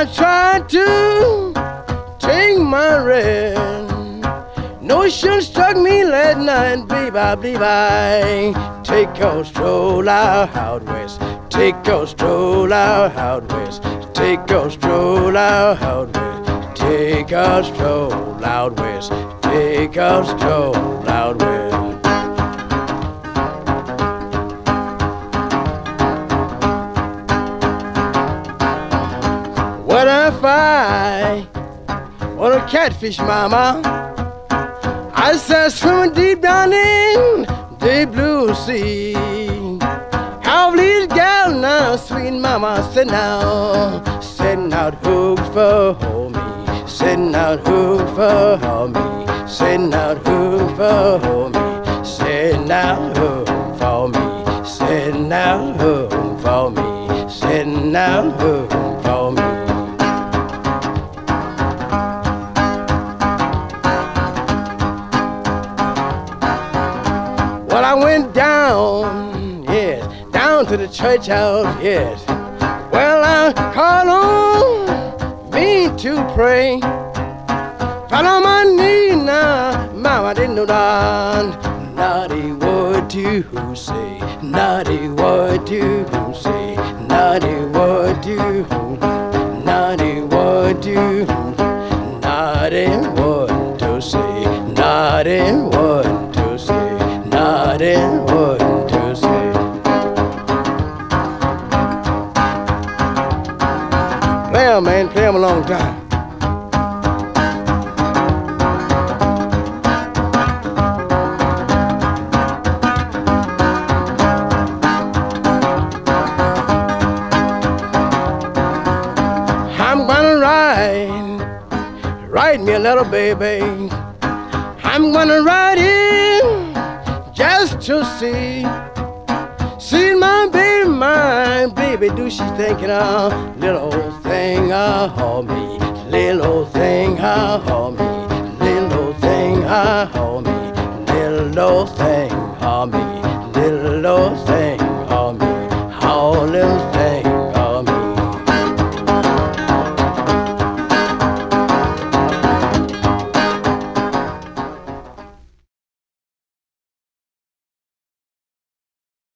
I tried to take my rest. Notion struck me last night, babe. I believe I take a stroll out west. Take a stroll out west. Take a stroll out west. Take a stroll out west. Take a stroll out west. What if I on a catfish, mama? I said swimming deep down in the blue sea. How these gals now, sweet mama, setting out hooks for me, setting out hooks for me, setting out hooks for me, setting out hooks for me, setting out hooks for me, setting out hooks for me. Well, I went down, yes, down to the church house, yes. Well, I called on me to pray. Fell on my knee now, mama didn't know that. Naughty word to say, naughty word to say, naughty word to, naughty word to, naughty word to say, naughty word to say. Not in what to say. Play 'em, man, play 'em a long time. I'm gonna write me a letter, baby. I'm gonna write in just to see my baby, do she thinking of little old thing of me, little old thing of me, little old thing of me, little old thing